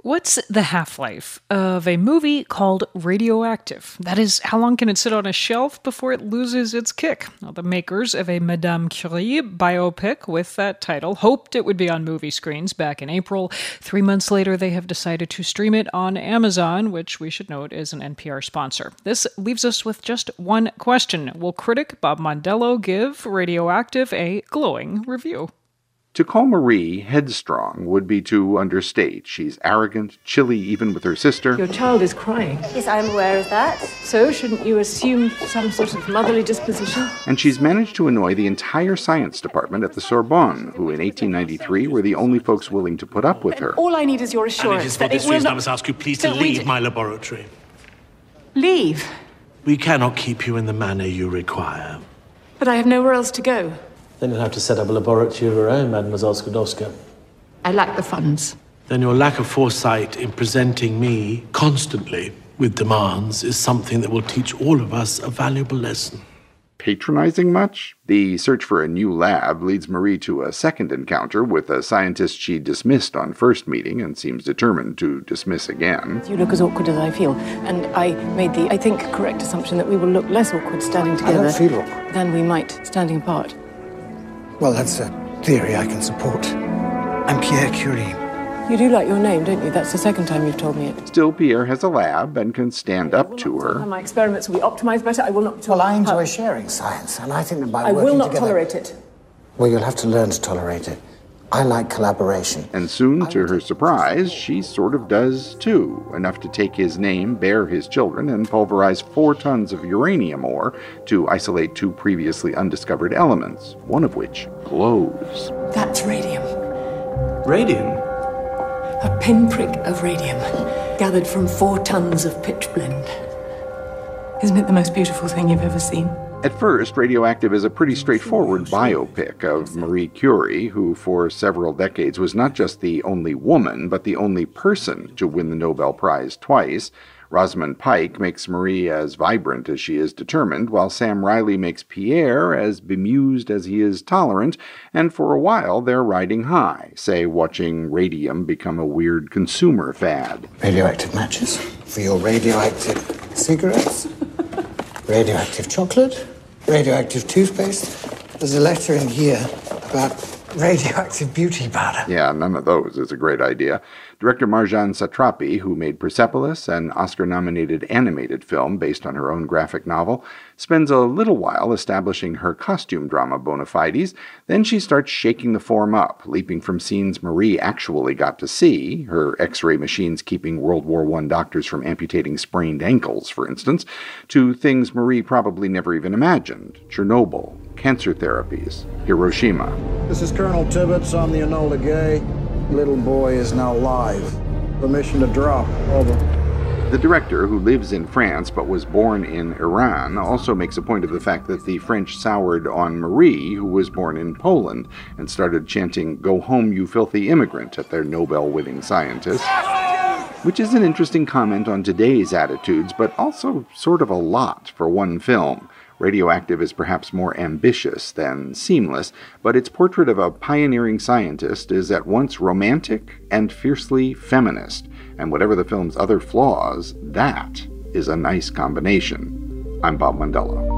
What's the half-life of a movie called Radioactive? That is, how long can it sit on a shelf before it loses its kick? Well, the makers of a Madame Curie biopic with that title hoped it would be on movie screens back in April. 3 months later, they have decided to stream it on Amazon, which we should note is an NPR sponsor. This leaves us with just one question. Will critic Bob Mondello give Radioactive a glowing review? To call Marie headstrong would be to understate. She's arrogant, chilly even with her sister. Your child is crying. Yes, I'm aware of that. So, shouldn't you assume some sort of motherly disposition? And she's managed to annoy the entire science department at the Sorbonne, who in 1893 were the only folks willing to put up with her. All I need is your assurance. And it is for this reason I must ask you please to leave my laboratory. Leave? We cannot keep you in the manner you require. But I have nowhere else to go. Then you'll have to set up a laboratory of your own, Mademoiselle Skłodowska. I lack the funds. Then your lack of foresight in presenting me constantly with demands is something that will teach all of us a valuable lesson. Patronizing much? The search for a new lab leads Marie to a second encounter with a scientist she dismissed on first meeting and seems determined to dismiss again. You look as awkward as I feel, and I made the, I think, correct assumption that we will look less awkward standing together I don't feel awkward. Than we might standing apart. Well, that's a theory I can support. I'm Pierre Curie. You do like your name, don't you? That's the second time you've told me it. Still, Pierre has a lab and can stand up to her. My experiments will be optimized better. I will not... Well, I enjoy sharing science, and I think that by I working will not together... tolerate it. Well, you'll have to learn to tolerate it. I like collaboration. And soon, to her surprise, she sort of does too, enough to take his name, bear his children, and pulverize 4 tons of uranium ore to isolate 2 previously undiscovered elements, one of which glows. That's radium. Radium? A pinprick of radium, gathered from 4 tons of pitch blende. Isn't it the most beautiful thing you've ever seen? At first, Radioactive is a pretty straightforward biopic of Marie Curie, who for several decades was not just the only woman, but the only person to win the Nobel Prize twice. Rosamund Pike makes Marie as vibrant as she is determined, while Sam Riley makes Pierre as bemused as he is tolerant, and for a while they're riding high, say watching radium become a weird consumer fad. Radioactive matches for your radioactive cigarettes, radioactive chocolate, radioactive toothpaste. There's a letter in here about radioactive beauty powder. Yeah, none of those is a great idea. Director Marjane Satrapi, who made Persepolis, an Oscar-nominated animated film based on her own graphic novel, spends a little while establishing her costume drama bona fides. Then she starts shaking the form up, leaping from scenes Marie actually got to see, her X-ray machines keeping World War I doctors from amputating sprained ankles, for instance, to things Marie probably never even imagined: Chernobyl, cancer therapies, Hiroshima. This is Colonel Tibbets on the Enola Gay. Little boy is now live. Permission to drop. Over. The director, who lives in France but was born in Iran, also makes a point of the fact that the French soured on Marie, who was born in Poland, and started chanting, "Go home, you filthy immigrant," at their Nobel-winning scientists. Which is an interesting comment on today's attitudes, but also sort of a lot for one film. Radioactive is perhaps more ambitious than seamless, but its portrait of a pioneering scientist is at once romantic and fiercely feminist. And whatever the film's other flaws, that is a nice combination. I'm Bob Mondello.